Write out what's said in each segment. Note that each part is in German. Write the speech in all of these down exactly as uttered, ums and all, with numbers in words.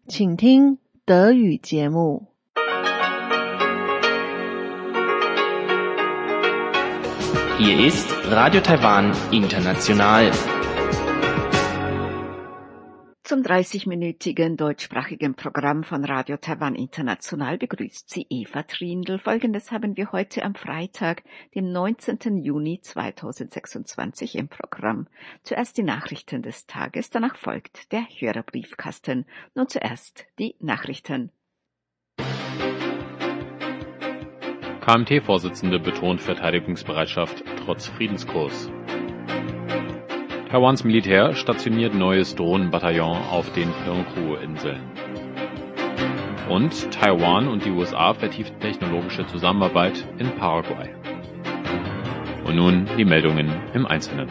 请听德语节目。 Hier ist Radio Taiwan International. Zum dreißigminütigen deutschsprachigen Programm von Radio Taiwan International begrüßt Sie Eva Trindl. Folgendes haben wir heute am Freitag, dem neunzehnten Juni zweitausendsechsundzwanzig im Programm. Zuerst die Nachrichten des Tages, danach folgt der Hörerbriefkasten. Nun zuerst die Nachrichten. K M T-Vorsitzende betont Verteidigungsbereitschaft trotz Friedenskurs. Taiwans Militär stationiert neues Drohnenbataillon auf den Penghu-Inseln. Und Taiwan und die U S A vertiefen technologische Zusammenarbeit in Paraguay. Und nun die Meldungen im Einzelnen.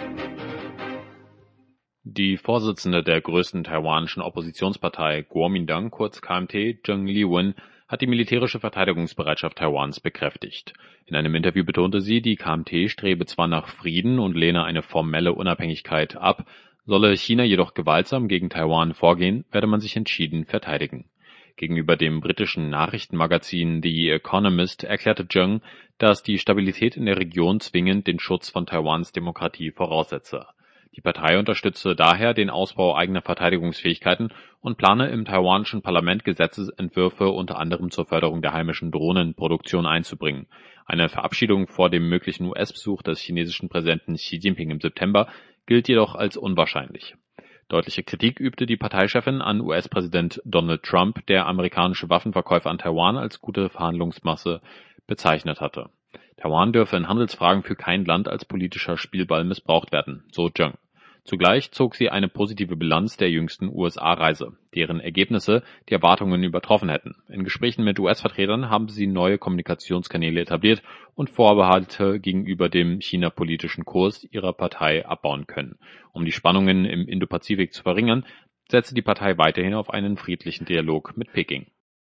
Die Vorsitzende der größten taiwanischen Oppositionspartei Kuomintang, kurz K M T, Zheng Liwen, hat die militärische Verteidigungsbereitschaft Taiwans bekräftigt. In einem Interview betonte sie, die K M T strebe zwar nach Frieden und lehne eine formelle Unabhängigkeit ab, solle China jedoch gewaltsam gegen Taiwan vorgehen, werde man sich entschieden verteidigen. Gegenüber dem britischen Nachrichtenmagazin The Economist erklärte Zheng, dass die Stabilität in der Region zwingend den Schutz von Taiwans Demokratie voraussetze. Die Partei unterstütze daher den Ausbau eigener Verteidigungsfähigkeiten und plane im taiwanischen Parlament Gesetzesentwürfe unter anderem zur Förderung der heimischen Drohnenproduktion einzubringen. Eine Verabschiedung vor dem möglichen U S-Besuch des chinesischen Präsidenten Xi Jinping im September gilt jedoch als unwahrscheinlich. Deutliche Kritik übte die Parteichefin an U S-Präsident Donald Trump, der amerikanische Waffenverkäufe an Taiwan als gute Verhandlungsmasse bezeichnet hatte. Taiwan dürfe in Handelsfragen für kein Land als politischer Spielball missbraucht werden, so Zheng. Zugleich zog sie eine positive Bilanz der jüngsten U S A-Reise, deren Ergebnisse die Erwartungen übertroffen hätten. In Gesprächen mit U S-Vertretern haben sie neue Kommunikationskanäle etabliert und Vorbehalte gegenüber dem China-politischen Kurs ihrer Partei abbauen können. Um die Spannungen im Indopazifik zu verringern, setze die Partei weiterhin auf einen friedlichen Dialog mit Peking.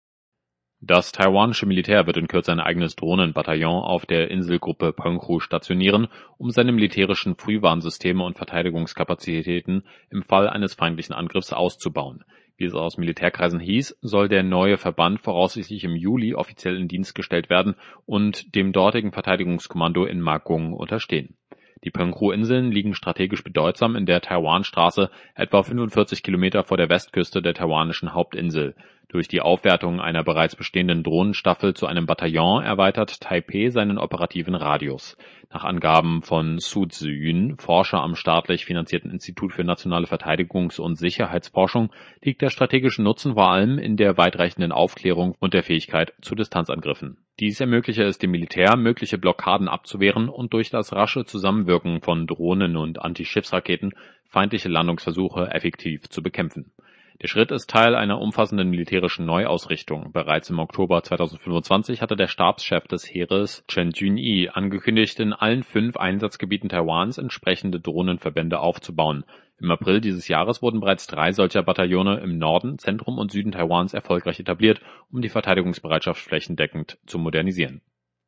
Das taiwanische Militär wird in Kürze ein eigenes Drohnenbataillon auf der Inselgruppe Penghu stationieren, um seine militärischen Frühwarnsysteme und Verteidigungskapazitäten im Fall eines feindlichen Angriffs auszubauen. Wie es aus Militärkreisen hieß, soll der neue Verband voraussichtlich im Juli offiziell in Dienst gestellt werden und dem dortigen Verteidigungskommando in Magung unterstehen. Die Penghu-Inseln liegen strategisch bedeutsam in der Taiwanstraße, etwa fünfundvierzig Kilometer vor der Westküste der taiwanischen Hauptinsel. Durch die Aufwertung einer bereits bestehenden Drohnenstaffel zu einem Bataillon erweitert Taipeh seinen operativen Radius. Nach Angaben von Su Ziyun, Forscher am staatlich finanzierten Institut für nationale Verteidigungs- und Sicherheitsforschung, liegt der strategische Nutzen vor allem in der weitreichenden Aufklärung und der Fähigkeit zu Distanzangriffen. Dies ermögliche es dem Militär, mögliche Blockaden abzuwehren und durch das rasche Zusammenwirken von Drohnen und Antischiffsraketen feindliche Landungsversuche effektiv zu bekämpfen. Der Schritt ist Teil einer umfassenden militärischen Neuausrichtung. Bereits im Oktober zweitausendfünfundzwanzig hatte der Stabschef des Heeres, Chen Jun-yi, angekündigt, in allen fünf Einsatzgebieten Taiwans entsprechende Drohnenverbände aufzubauen. Im April dieses Jahres wurden bereits drei solcher Bataillone im Norden, Zentrum und Süden Taiwans erfolgreich etabliert, um die Verteidigungsbereitschaft flächendeckend zu modernisieren.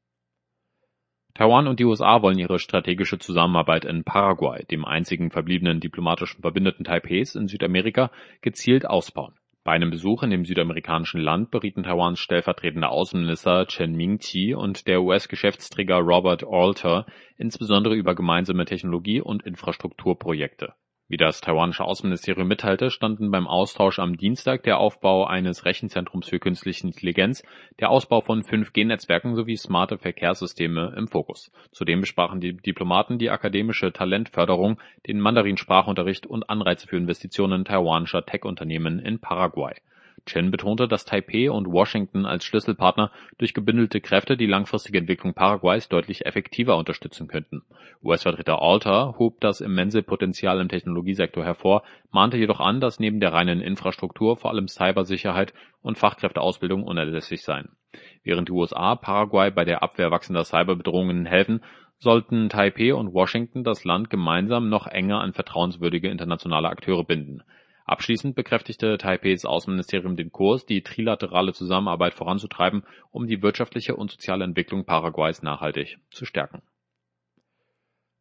Taiwan und die U S A wollen ihre strategische Zusammenarbeit in Paraguay, dem einzigen verbliebenen diplomatischen Verbündeten Taipehs in Südamerika, gezielt ausbauen. Bei einem Besuch in dem südamerikanischen Land berieten Taiwans stellvertretender Außenminister Chen Ming-chi und der U S-Geschäftsträger Robert Alter insbesondere über gemeinsame Technologie- und Infrastrukturprojekte. Wie das taiwanische Außenministerium mitteilte, standen beim Austausch am Dienstag der Aufbau eines Rechenzentrums für künstliche Intelligenz, der Ausbau von fünf G Netzwerken sowie smarte Verkehrssysteme im Fokus. Zudem besprachen die Diplomaten die akademische Talentförderung, den Mandarinsprachunterricht und Anreize für Investitionen taiwanischer Tech-Unternehmen in Paraguay. Chen betonte, dass Taipeh und Washington als Schlüsselpartner durch gebündelte Kräfte die langfristige Entwicklung Paraguays deutlich effektiver unterstützen könnten. U S-Vertreter Alter hob das immense Potenzial im Technologiesektor hervor, mahnte jedoch an, dass neben der reinen Infrastruktur vor allem Cybersicherheit und Fachkräfteausbildung unerlässlich seien. Während die U S A Paraguay bei der Abwehr wachsender Cyberbedrohungen helfen, sollten Taipeh und Washington das Land gemeinsam noch enger an vertrauenswürdige internationale Akteure binden. Abschließend bekräftigte Taipeis Außenministerium den Kurs, die trilaterale Zusammenarbeit voranzutreiben, um die wirtschaftliche und soziale Entwicklung Paraguays nachhaltig zu stärken.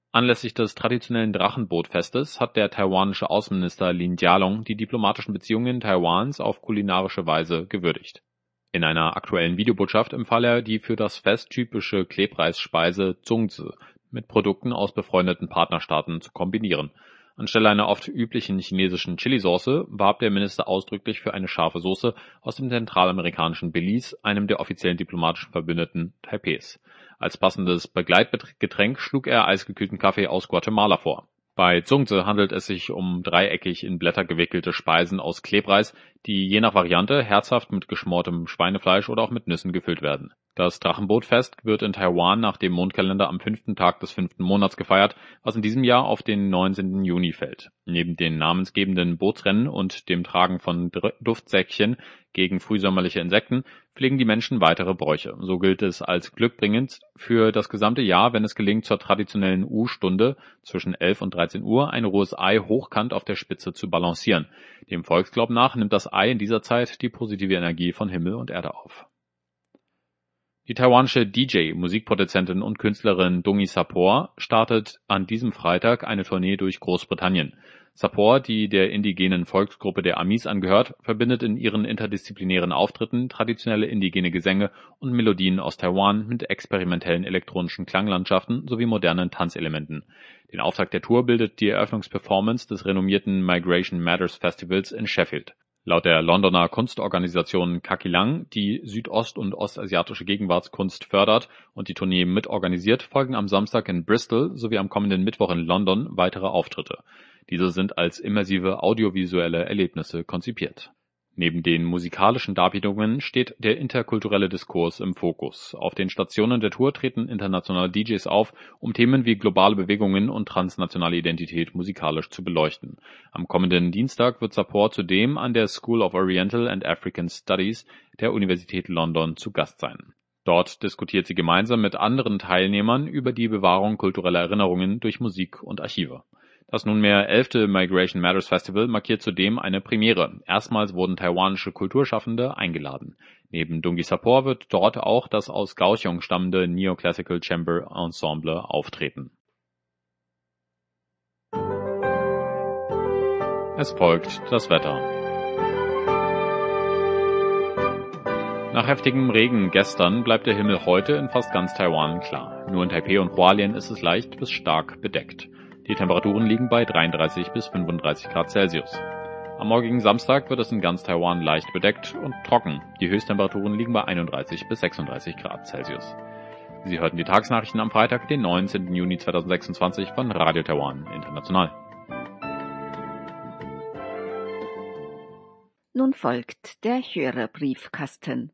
Anlässlich des traditionellen Drachenbootfestes hat der taiwanische Außenminister Lin Jialong die diplomatischen Beziehungen Taiwans auf kulinarische Weise gewürdigt. In einer aktuellen Videobotschaft empfahl er die für das Fest typische Klebreisspeise Zongzi mit Produkten aus befreundeten Partnerstaaten zu kombinieren. Anstelle einer oft üblichen chinesischen Chilisauce warb der Minister ausdrücklich für eine scharfe Soße aus dem zentralamerikanischen Belize, einem der offiziellen diplomatischen Verbündeten Taipeis. Als passendes Begleitgetränk schlug er eisgekühlten Kaffee aus Guatemala vor. Bei Zongzi handelt es sich um dreieckig in Blätter gewickelte Speisen aus Klebreis, die je nach Variante herzhaft mit geschmortem Schweinefleisch oder auch mit Nüssen gefüllt werden. Das Drachenbootfest wird in Taiwan nach dem Mondkalender am fünften Tag des fünften Monats gefeiert, was in diesem Jahr auf den neunzehnten Juni fällt. Neben den namensgebenden Bootsrennen und dem Tragen von Duftsäckchen gegen frühsommerliche Insekten pflegen die Menschen weitere Bräuche. So gilt es als glückbringend für das gesamte Jahr, wenn es gelingt, zur traditionellen U-Stunde zwischen elf und dreizehn Uhr ein rohes Ei hochkant auf der Spitze zu balancieren. Dem Volksglauben nach nimmt das Ei in dieser Zeit die positive Energie von Himmel und Erde auf. Die taiwanische D J, Musikproduzentin und Künstlerin Dongi Sapor startet an diesem Freitag eine Tournee durch Großbritannien. Sapor, die der indigenen Volksgruppe der Amis angehört, verbindet in ihren interdisziplinären Auftritten traditionelle indigene Gesänge und Melodien aus Taiwan mit experimentellen elektronischen Klanglandschaften sowie modernen Tanzelementen. Den Auftakt der Tour bildet die Eröffnungsperformance des renommierten Migration Matters Festivals in Sheffield. Laut der Londoner Kunstorganisation Kakilang, die südost- und ostasiatische Gegenwartskunst fördert und die Tournee mitorganisiert, folgen am Samstag in Bristol sowie am kommenden Mittwoch in London weitere Auftritte. Diese sind als immersive audiovisuelle Erlebnisse konzipiert. Neben den musikalischen Darbietungen steht der interkulturelle Diskurs im Fokus. Auf den Stationen der Tour treten internationale D Js auf, um Themen wie globale Bewegungen und transnationale Identität musikalisch zu beleuchten. Am kommenden Dienstag wird Sapor zudem an der School of Oriental and African Studies der Universität London zu Gast sein. Dort diskutiert sie gemeinsam mit anderen Teilnehmern über die Bewahrung kultureller Erinnerungen durch Musik und Archive. Das nunmehr elfte Migration Matters Festival markiert zudem eine Premiere. Erstmals wurden taiwanische Kulturschaffende eingeladen. Neben Dongi Sapor wird dort auch das aus Kaohsiung stammende Neoclassical Chamber Ensemble auftreten. Es folgt das Wetter. Nach heftigem Regen gestern bleibt der Himmel heute in fast ganz Taiwan klar. Nur in Taipei und Hualien ist es leicht bis stark bedeckt. Die Temperaturen liegen bei dreiunddreißig bis fünfunddreißig Grad Celsius. Am morgigen Samstag wird es in ganz Taiwan leicht bedeckt und trocken. Die Höchsttemperaturen liegen bei einunddreißig bis sechsunddreißig Grad Celsius. Sie hörten die Tagesnachrichten am Freitag, den neunzehnten Juni zweitausendsechsundzwanzig von Radio Taiwan International. Nun folgt der Hörerbriefkasten.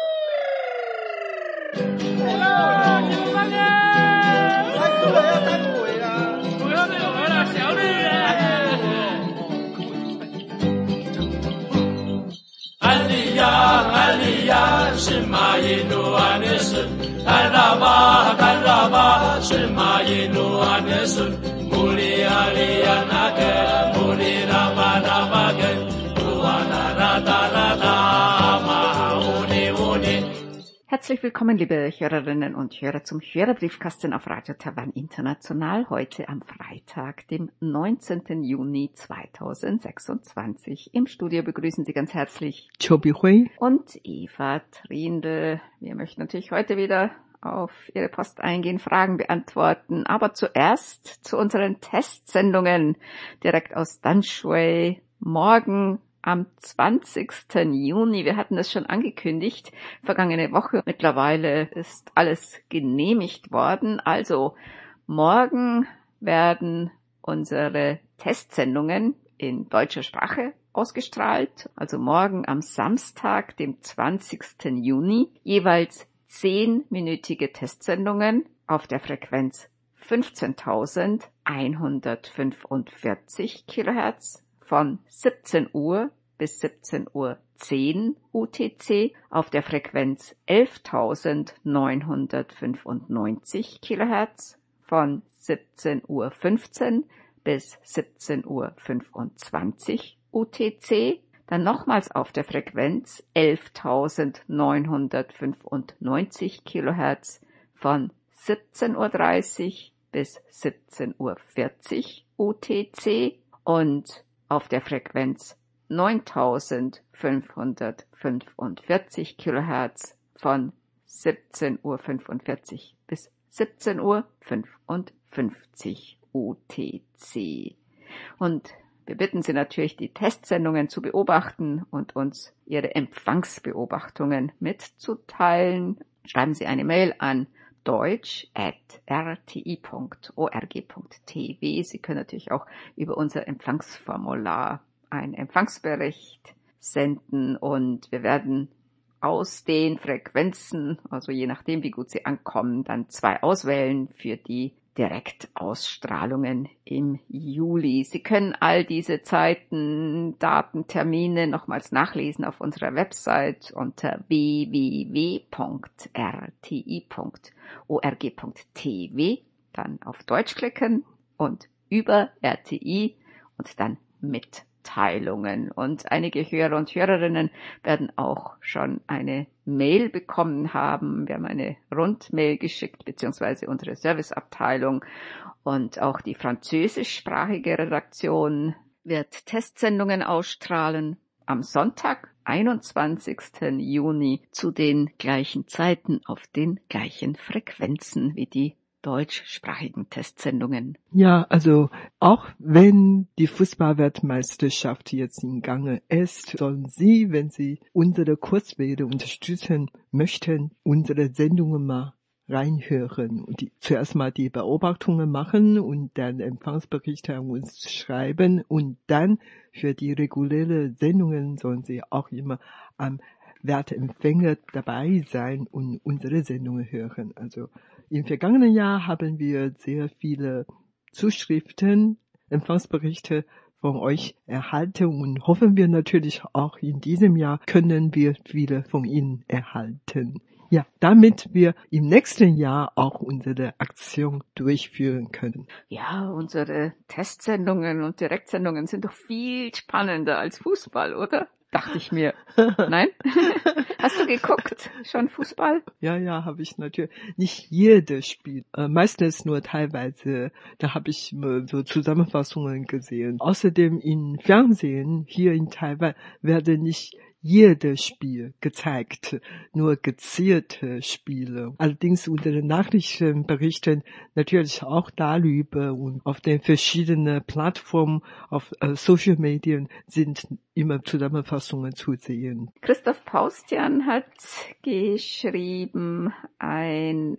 Herzlich willkommen, liebe Hörerinnen und Hörer, zum Hörerbriefkasten auf Radio Taiwan International, heute am Freitag, dem neunzehnten Juni zweitausendsechsundzwanzig. Im Studio begrüßen Sie ganz herzlich Chobi Hui und Eva Trindl. Wir möchten natürlich heute wieder auf Ihre Post eingehen, Fragen beantworten, aber zuerst zu unseren Testsendungen direkt aus Danshui. Morgen am zwanzigsten Juni, wir hatten das schon angekündigt, vergangene Woche. Mittlerweile ist alles genehmigt worden. Also morgen werden unsere Testsendungen in deutscher Sprache ausgestrahlt. Also morgen am Samstag, dem zwanzigsten Juni, jeweils zehnminütige Testsendungen auf der Frequenz fünfzehntausendeinhundertfünfundvierzig Kilohertz von siebzehn Uhr bis siebzehn Uhr zehn U T C, auf der Frequenz elftausendneunhundertfünfundneunzig Kilohertz von siebzehn Uhr fünfzehn bis siebzehn Uhr fünfundzwanzig U T C, dann nochmals auf der Frequenz elftausendneunhundertfünfundneunzig Kilohertz von siebzehn Uhr dreißig bis siebzehn Uhr vierzig U T C und auf der Frequenz neuntausendfünfhundertfünfundvierzig Kilohertz von siebzehn Uhr fünfundvierzig bis siebzehn Uhr fünfundfünfzig U T C. Und wir bitten Sie natürlich, die Testsendungen zu beobachten und uns Ihre Empfangsbeobachtungen mitzuteilen. Schreiben Sie eine Mail an deutsch at r t i punkt org punkt t w. Sie können natürlich auch über unser Empfangsformular einen Empfangsbericht senden und wir werden aus den Frequenzen, also je nachdem, wie gut sie ankommen, dann zwei auswählen für die Direktausstrahlungen im Juli. Sie können all diese Zeiten, Daten, Termine nochmals nachlesen auf unserer Website unter w w w punkt r t i punkt org punkt t w, dann auf Deutsch klicken und über R T I und dann Mitteilungen. Und einige Hörer und Hörerinnen werden auch schon eine Mail bekommen haben. Wir haben eine Rundmail geschickt, beziehungsweise unsere Serviceabteilung. Und auch die französischsprachige Redaktion wird Testsendungen ausstrahlen am Sonntag, einundzwanzigsten Juni, zu den gleichen Zeiten auf den gleichen Frequenzen wie die deutschsprachigen Testsendungen. Ja, also auch wenn die Fußballweltmeisterschaft jetzt im Gange ist, sollen Sie, wenn Sie unsere Kurzwelle unterstützen möchten, unsere Sendungen mal reinhören und die, zuerst mal die Beobachtungen machen und dann Empfangsberichte an uns schreiben und dann für die reguläre Sendungen sollen Sie auch immer am Wertempfänger dabei sein und unsere Sendungen hören. Also im vergangenen Jahr haben wir sehr viele Zuschriften, Empfangsberichte von euch erhalten und hoffen wir natürlich auch in diesem Jahr können wir viele von Ihnen erhalten. Ja, damit wir im nächsten Jahr auch unsere Aktion durchführen können. Ja, unsere Testsendungen und Direktsendungen sind doch viel spannender als Fußball, oder? Dachte ich mir. Nein? Hast du geguckt? Schon Fußball? Ja, ja, habe ich natürlich. Nicht jedes Spiel. Äh, meistens nur teilweise. Da habe ich äh, so Zusammenfassungen gesehen. Außerdem im Fernsehen hier in Taiwan werden nicht jedes Spiel gezeigt, nur gezielte Spiele. Allerdings unsere Nachrichten berichten natürlich auch darüber und auf den verschiedenen Plattformen, auf äh, Social Medien sind immer Zusammenfassungen zu sehen. Christoph Paustian hat geschrieben, ein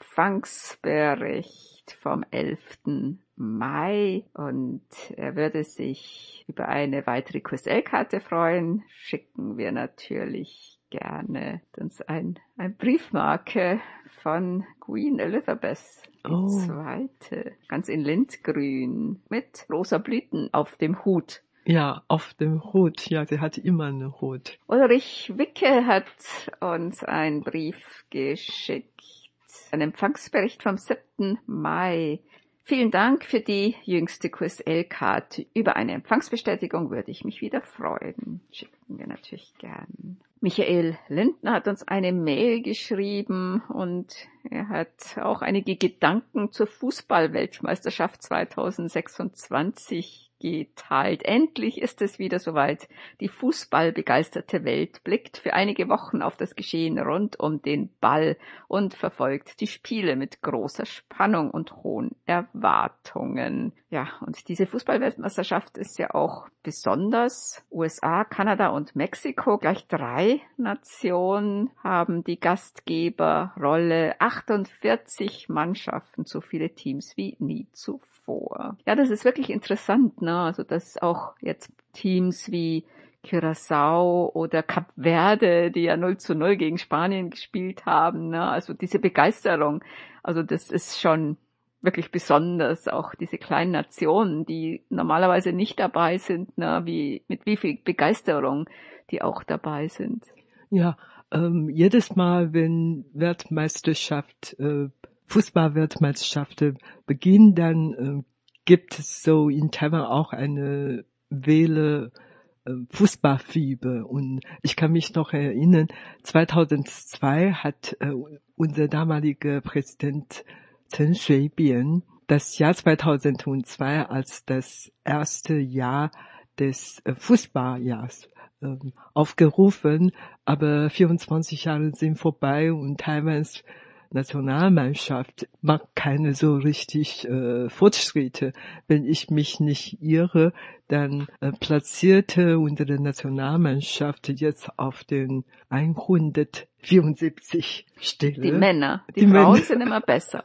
Empfangsbericht vom elften Mai und er würde sich über eine weitere Q S L-Karte freuen. Schicken wir natürlich gerne uns ein, ein Briefmarke von Queen Elizabeth, die oh. zweite, ganz in Lindgrün mit rosa Blüten auf dem Hut. Ja, auf dem Hut. Ja, sie hatte immer einen Hut. Ulrich Wicke hat uns einen Brief geschickt. Ein Empfangsbericht vom siebten Mai. Vielen Dank für die jüngste Q S L-Karte. Über eine Empfangsbestätigung würde ich mich wieder freuen. Schicken wir natürlich gern. Michael Lindner hat uns eine Mail geschrieben und er hat auch einige Gedanken zur Fußball-Weltmeisterschaft zweitausendsechsundzwanzig geteilt. Endlich ist es wieder soweit. Die fußballbegeisterte Welt blickt für einige Wochen auf das Geschehen rund um den Ball und verfolgt die Spiele mit großer Spannung und hohen Erwartungen. Ja, und diese Fußballweltmeisterschaft ist ja auch besonders. U S A, Kanada und Mexiko, gleich drei Nationen, haben die Gastgeberrolle. achtundvierzig Mannschaften, so viele Teams wie nie zuvor. Ja, das ist wirklich interessant, ne? Also, dass auch jetzt Teams wie Curaçao oder Kap Verde, die ja null zu null gegen Spanien gespielt haben, ne? Also diese Begeisterung, also das ist schon wirklich besonders, auch diese kleinen Nationen, die normalerweise nicht dabei sind, ne? Wie, mit wie viel Begeisterung die auch dabei sind. Ja, ähm, jedes Mal, wenn Weltmeisterschaft, äh, Fußball-Weltmeisterschaft beginnen, dann äh, gibt es so in Taiwan auch eine Welle äh, Fußballfieber. Und ich kann mich noch erinnern, zweitausendzwei hat äh, unser damaliger Präsident Chen Shui-bian das Jahr zweitausendzwei als das erste Jahr des äh, Fußballjahrs ähm, aufgerufen, aber vierundzwanzig Jahre sind vorbei und Taiwans Nationalmannschaft macht keine so richtig äh, Fortschritte. Wenn ich mich nicht irre, dann äh, platzierte unsere Nationalmannschaft jetzt auf den hundertvierundsiebzig Stelle. Die Männer, die, die Frauen Männer. sind immer besser.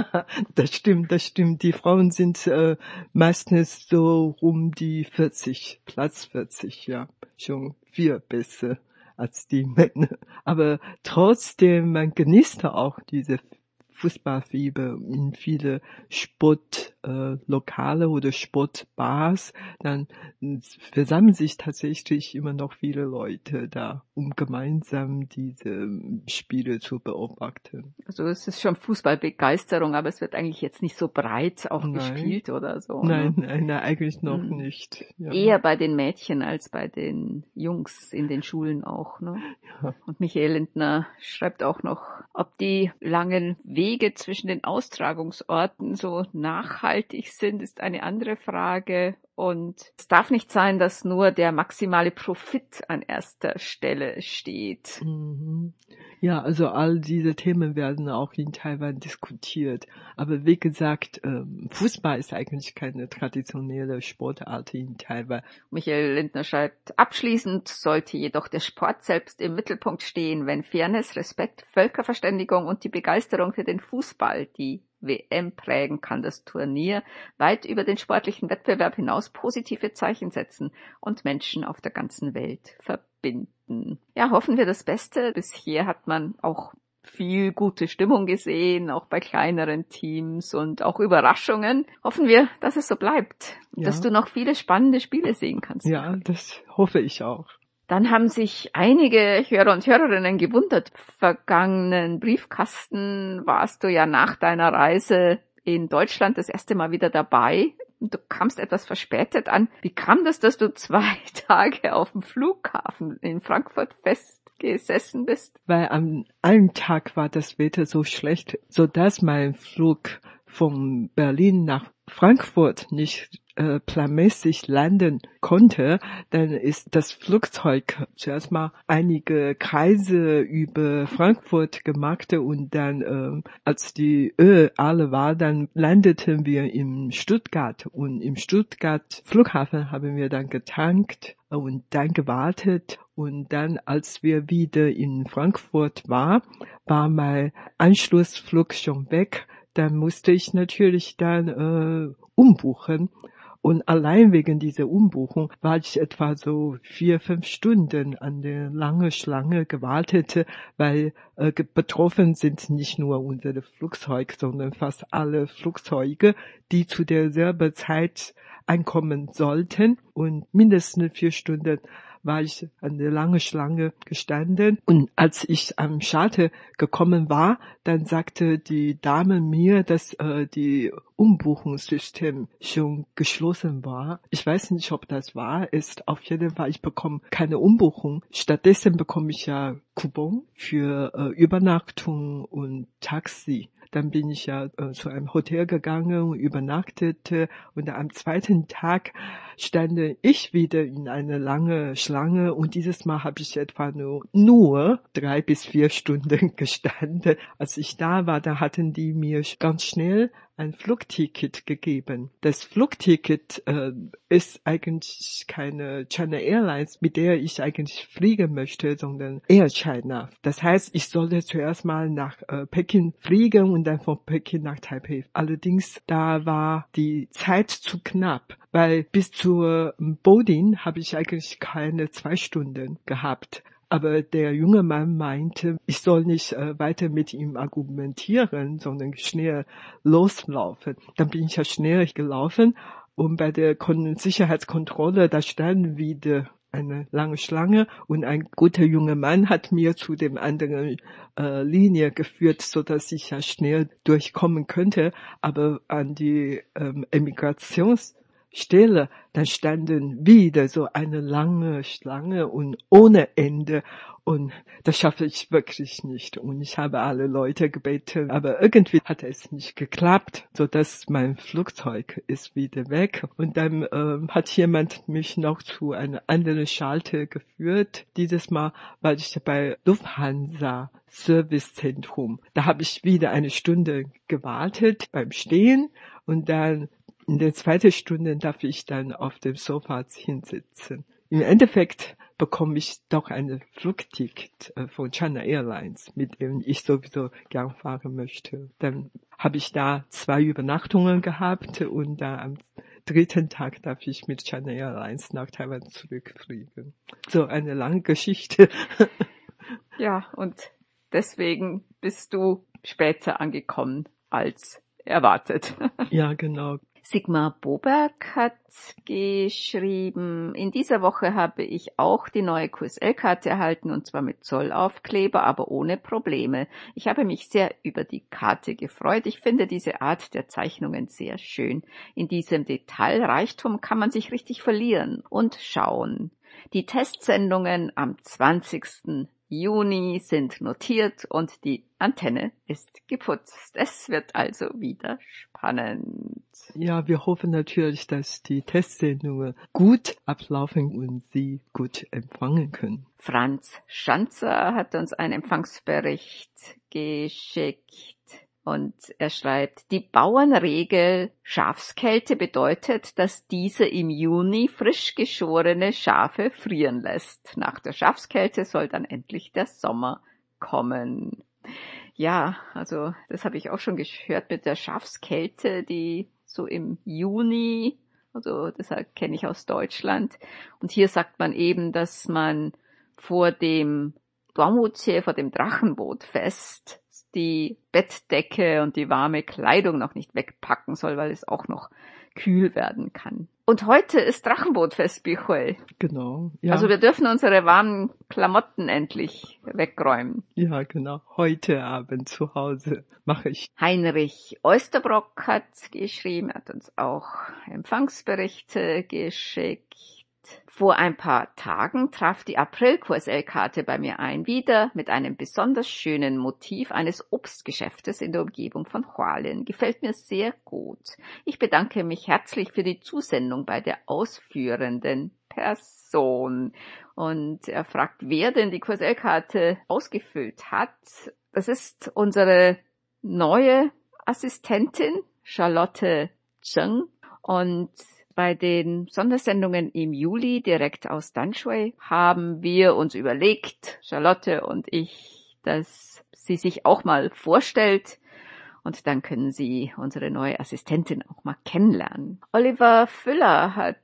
Das stimmt, das stimmt. Die Frauen sind äh, meistens so um die vierzig, Platz vierzig, ja, schon viel besser als die Männer. Aber trotzdem, man genießt auch diese Fußballfieber in viele Sportlokale äh, oder Sportbars. Dann versammeln sich tatsächlich immer noch viele Leute da, um gemeinsam diese Spiele zu beobachten. Also es ist schon Fußballbegeisterung, aber es wird eigentlich jetzt nicht so breit auch Nein. gespielt oder so. Nein, ne? nein, nein, eigentlich noch Hm. nicht. Ja. Eher bei den Mädchen als bei den Jungs in den Schulen auch. Ne? Ja. Und Michael Lindner schreibt auch noch, ob die langen Wege zwischen den Austragungsorten so nachhaltig sind, ist eine andere Frage. Und es darf nicht sein, dass nur der maximale Profit an erster Stelle steht. Mhm. Ja, also all diese Themen werden auch in Taiwan diskutiert. Aber wie gesagt, ähm, Fußball ist eigentlich keine traditionelle Sportart in Taiwan. Michael Lindner schreibt, abschließend sollte jedoch der Sport selbst im Mittelpunkt stehen, wenn Fairness, Respekt, Völkerverständigung und die Begeisterung für den Fußball die W M prägen, kann das Turnier weit über den sportlichen Wettbewerb hinaus positive Zeichen setzen und Menschen auf der ganzen Welt verbinden. Ja, hoffen wir das Beste. Bisher hat man auch viel gute Stimmung gesehen, auch bei kleineren Teams und auch Überraschungen. Hoffen wir, dass es so bleibt, Ja. dass du noch viele spannende Spiele sehen kannst. Ja, das hoffe ich auch. Dann haben sich einige Hörer und Hörerinnen gewundert. Vergangenen Briefkasten warst du ja nach deiner Reise in Deutschland das erste Mal wieder dabei. Du kamst etwas verspätet an. Wie kam das, dass du zwei Tage auf dem Flughafen in Frankfurt festgesessen bist? Weil am einen Tag war das Wetter so schlecht, so dass mein Flug von Berlin nach Frankfurt nicht äh, planmäßig landen konnte. Dann ist das Flugzeug zuerst mal einige Kreise über Frankfurt gemacht und dann, ähm, als die Öl alle war, dann landeten wir in Stuttgart und im Stuttgart Flughafen haben wir dann getankt und dann gewartet. Und dann, als wir wieder in Frankfurt waren, war mein Anschlussflug schon weg. Dann musste ich natürlich dann äh, umbuchen. Und allein wegen dieser Umbuchung war ich etwa so vier, fünf Stunden an der langen Schlange gewartet, weil äh, betroffen sind nicht nur unsere Flugzeuge, sondern fast alle Flugzeuge, die zu derselben Zeit ankommen sollten. Und mindestens vier Stunden war ich an der langen Schlange gestanden. Und als ich am Schalter gekommen war, dann sagte die Dame mir, dass äh, die Umbuchungssystem schon geschlossen war. Ich weiß nicht, ob das wahr ist. Auf jeden Fall, ich bekomme keine Umbuchung. Stattdessen bekomme ich ja Coupon für äh, Übernachtung und Taxi. Dann bin ich ja äh, zu einem Hotel gegangen und übernachtete. Und am zweiten Tag stand ich wieder in einer langen Schlange. Und dieses Mal habe ich etwa nur, nur drei bis vier Stunden gestanden. Als ich da war, da hatten die mir ganz schnell ein Flugticket gegeben. Das Flugticket äh, ist eigentlich keine China Airlines, mit der ich eigentlich fliegen möchte, sondern Air China. Das heißt, ich sollte zuerst mal nach äh, Peking fliegen und dann von Peking nach Taipei. Allerdings, da war die Zeit zu knapp, weil bis zur Boarding habe ich eigentlich keine zwei Stunden gehabt. Aber der junge Mann meinte, ich soll nicht äh, weiter mit ihm argumentieren, sondern schnell loslaufen. Dann bin ich ja schnell gelaufen und bei der Kon- Sicherheitskontrolle, da stand wieder eine lange Schlange und ein guter junger Mann hat mir zu dem anderen äh, Linie geführt, so dass ich ja schnell durchkommen könnte. Aber an die ähm, Emigrations Stelle, dann standen wieder so eine lange Schlange und ohne Ende. Und das schaffe ich wirklich nicht. Und ich habe alle Leute gebeten, aber irgendwie hat es nicht geklappt, so dass mein Flugzeug ist wieder weg. Und dann ähm, hat jemand mich noch zu einer anderen Schalter geführt. Dieses Mal war ich bei Lufthansa Servicezentrum. Da habe ich wieder eine Stunde gewartet beim Stehen und dann in der zweiten Stunde darf ich dann auf dem Sofa hinsitzen. Im Endeffekt bekomme ich doch ein Flugticket von China Airlines, mit dem ich sowieso gern fahren möchte. Dann habe ich da zwei Übernachtungen gehabt und da am dritten Tag darf ich mit China Airlines nach Taiwan zurückfliegen. So eine lange Geschichte. Ja, und deswegen bist du später angekommen als erwartet. Ja, genau. Sigmar Boberg hat geschrieben, in dieser Woche habe ich auch die neue Q S L-Karte erhalten und zwar mit Zollaufkleber, aber ohne Probleme. Ich habe mich sehr über die Karte gefreut. Ich finde diese Art der Zeichnungen sehr schön. In diesem Detailreichtum kann man sich richtig verlieren und schauen. Die Testsendungen am zwanzigsten Juni sind notiert und die Antenne ist geputzt. Es wird also wieder spannend. Ja, wir hoffen natürlich, dass die Testsendungen gut ablaufen und Sie gut empfangen können. Franz Schanzer hat uns einen Empfangsbericht geschickt. Und er schreibt, die Bauernregel Schafskälte bedeutet, dass diese im Juni frisch geschorene Schafe frieren lässt. Nach der Schafskälte soll dann endlich der Sommer kommen. Ja, also das habe ich auch schon gehört mit der Schafskälte, die so im Juni, also das kenne ich aus Deutschland. Und hier sagt man eben, dass man vor dem Duanwuzhe, vor dem Drachenbootfest, die Bettdecke und die warme Kleidung noch nicht wegpacken soll, weil es auch noch kühl werden kann. Und heute ist Drachenbootfest, Bichuel. Genau. Ja. Also wir dürfen unsere warmen Klamotten endlich wegräumen. Ja, genau. Heute Abend zu Hause mache ich. Heinrich Oesterbrock hat geschrieben, hat uns auch Empfangsberichte geschickt. Vor ein paar Tagen traf die April-Q S L-Karte bei mir ein, wieder mit einem besonders schönen Motiv eines Obstgeschäftes in der Umgebung von Hualien. Gefällt mir sehr gut. Ich bedanke mich herzlich für die Zusendung bei der ausführenden Person. Und er fragt, wer denn die Q S L-Karte ausgefüllt hat. Das ist unsere neue Assistentin, Charlotte Zheng. Und bei den Sondersendungen im Juli direkt aus Danshui haben wir uns überlegt, Charlotte und ich, dass sie sich auch mal vorstellt und dann können Sie unsere neue Assistentin auch mal kennenlernen. Oliver Füller hat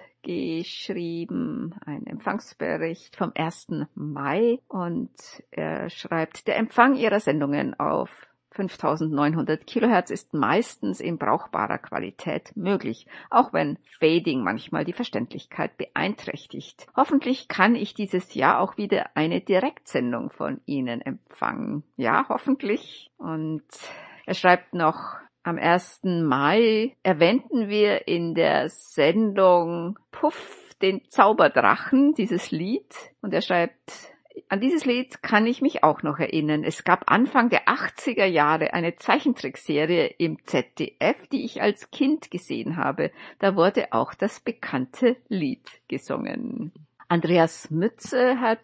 geschrieben, einen Empfangsbericht vom ersten Mai und er schreibt, der Empfang Ihrer Sendungen auf fünftausendneunhundert Kilohertz ist meistens in brauchbarer Qualität möglich, auch wenn Fading manchmal die Verständlichkeit beeinträchtigt. Hoffentlich kann ich dieses Jahr auch wieder eine Direktsendung von Ihnen empfangen. Ja, hoffentlich. Und er schreibt noch, am ersten Mai erwähnten wir in der Sendung Puff den Zauberdrachen, dieses Lied. Und er schreibt, an dieses Lied kann ich mich auch noch erinnern. Es gab Anfang der achtziger Jahre eine Zeichentrickserie im Z D F, die ich als Kind gesehen habe. Da wurde auch das bekannte Lied gesungen. Andreas Mütze hat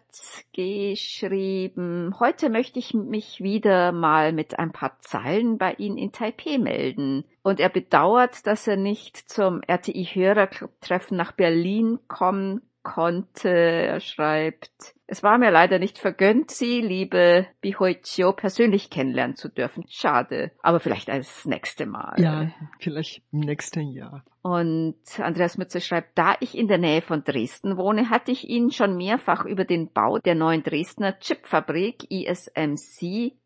geschrieben, heute möchte ich mich wieder mal mit ein paar Zeilen bei Ihnen in Taipeh melden. Und er bedauert, dass er nicht zum R T I-Hörerclub-Treffen nach Berlin kommen konnte. Er schreibt, es war mir leider nicht vergönnt, Sie, liebe Bihoichio, persönlich kennenlernen zu dürfen. Schade, aber vielleicht das nächste Mal. Ja, vielleicht im nächsten Jahr. Und Andreas Mütze schreibt, da ich in der Nähe von Dresden wohne, hatte ich Ihnen schon mehrfach über den Bau der neuen Dresdner Chipfabrik I S M C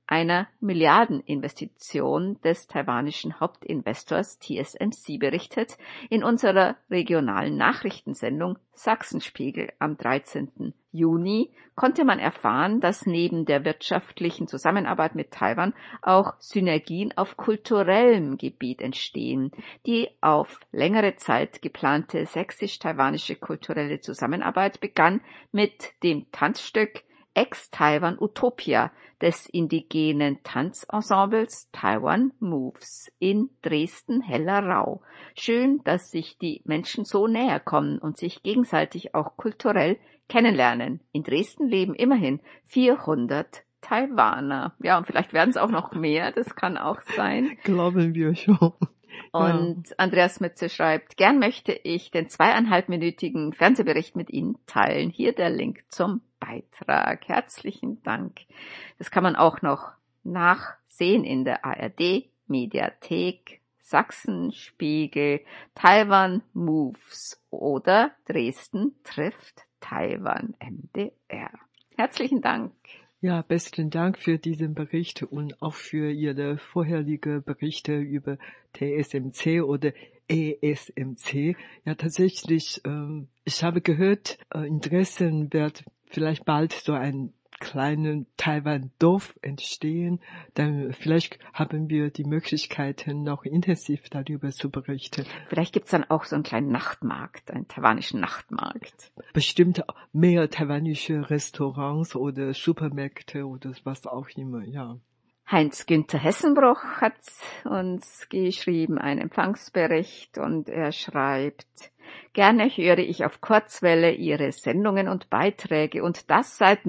einer Milliardeninvestition des taiwanischen Hauptinvestors T S M C berichtet in unserer regionalen Nachrichtensendung Sachsenspiegel am dreizehnten Juni konnte man erfahren, dass neben der wirtschaftlichen Zusammenarbeit mit Taiwan auch Synergien auf kulturellem Gebiet entstehen. Die auf längere Zeit geplante sächsisch-taiwanische kulturelle Zusammenarbeit begann mit dem Tanzstück Ex-Taiwan Utopia des indigenen Tanzensembles Taiwan Moves in Dresden-Hellerau. Schön, dass sich die Menschen so näher kommen und sich gegenseitig auch kulturell kennenlernen. In Dresden leben immerhin vierhundert Taiwaner. Ja, und vielleicht werden es auch noch mehr, das kann auch sein. Glauben wir schon. Und ja. Andreas Mütze schreibt, gern möchte ich den zweieinhalbminütigen Fernsehbericht mit Ihnen teilen. Hier der Link zum Beitrag. Herzlichen Dank. Das kann man auch noch nachsehen in der A R D-Mediathek, Sachsenspiegel, Taiwan Moves oder Dresden trifft Taiwan M D R. Herzlichen Dank. Ja, besten Dank für diesen Bericht und auch für Ihre vorherige Berichte über T S M C oder E S M C. Ja, tatsächlich, ähm, ich habe gehört, äh, in Dresden wird vielleicht bald so ein kleinen Taiwan-Dorf entstehen, dann vielleicht haben wir die Möglichkeiten, noch intensiv darüber zu berichten. Vielleicht gibt's dann auch so einen kleinen Nachtmarkt, einen taiwanischen Nachtmarkt. Bestimmt mehr taiwanische Restaurants oder Supermärkte oder was auch immer, ja. Heinz-Günther Hessenbruch hat uns geschrieben, einen Empfangsbericht, und er schreibt, gerne höre ich auf Kurzwelle Ihre Sendungen und Beiträge, und das seit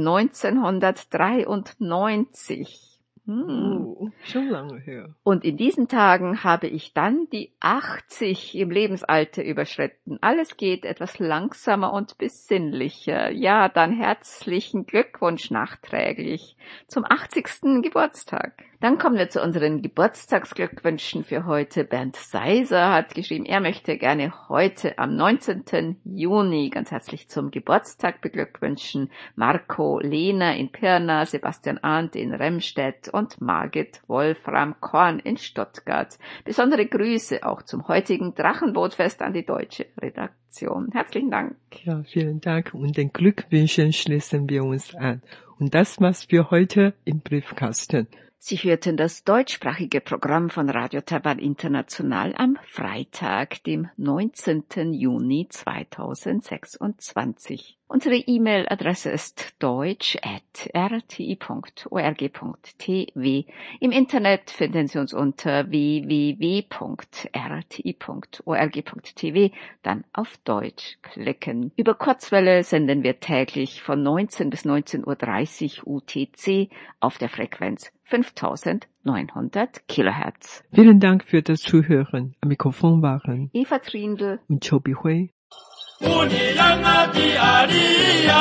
neunzehnhundertdreiundneunzig. Hm. Oh, schon lange her. Und in diesen Tagen habe ich dann die achtzig im Lebensalter überschritten. Alles geht etwas langsamer und besinnlicher. Ja, dann herzlichen Glückwunsch nachträglich zum achtzigsten Geburtstag. Dann kommen wir zu unseren Geburtstagsglückwünschen für heute. Bernd Seiser hat geschrieben, er möchte gerne heute am neunzehnten Juni ganz herzlich zum Geburtstag beglückwünschen Marco Lehner in Pirna, Sebastian Arndt in Remstedt und Margit Wolfram Korn in Stuttgart. Besondere Grüße auch zum heutigen Drachenbootfest an die deutsche Redaktion. Herzlichen Dank. Ja, vielen Dank, und den Glückwünschen schließen wir uns an. Und das war's für heute im Briefkasten. Sie hörten das deutschsprachige Programm von Radio Taiwan International am Freitag, dem neunzehnten Juni zweitausendsechsundzwanzig. Unsere E-Mail-Adresse ist deutsch at r t i punkt org punkt t w. Im Internet finden Sie uns unter w w w punkt r t i punkt org punkt t w, dann auf Deutsch klicken. Über Kurzwelle senden wir täglich von neunzehn bis neunzehn Uhr dreißig U T C auf der Frequenz fünftausendneunhundert Kilohertz. Vielen Dank für das Zuhören. Am Mikrofon waren Eva Trindl und Chobi Hui. Uniyanga di alia,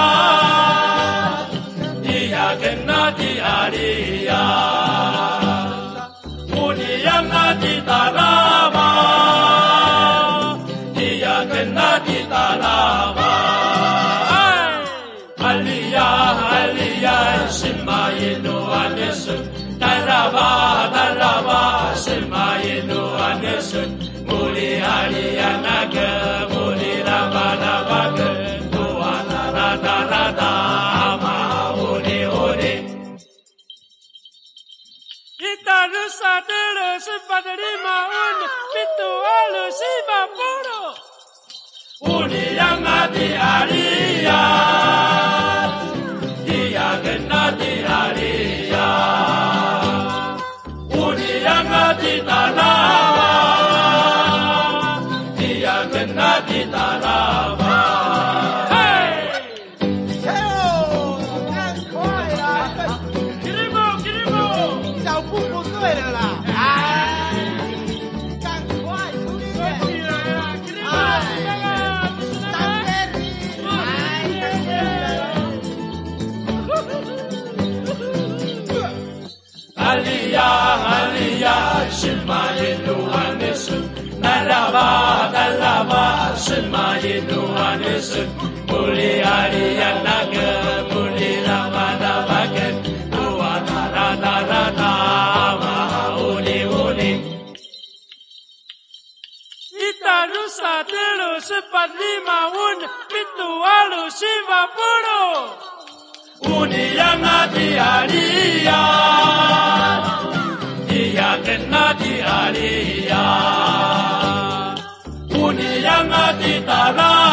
iyagena di alia, uniyanga di talaba, iyagena di talaba, alia alia shimayinu anesu, talaba talaba shimayinu anesu, muli alia naga. Sadele se paderima un rituale si vaporo. Uniyanga di alia, iyagena di alia, uniyanga di talaba, iyagena di talaba. Hey! Hello, that's quite a... Kirimo, kirimo! 小布不对了啦！哎，赶快出去！哎，张天地，哎，阿里呀阿里呀，什么一路安的是，南喇叭南喇叭，什么一路安的是，布里阿里呀那个布里喇嘛喇叭根，布啊哒啦哒啦。 sempat lima un pitu walu siwa puluh. Uni yang ngati alia, dia kena di alia. Uni yang ngati tanah.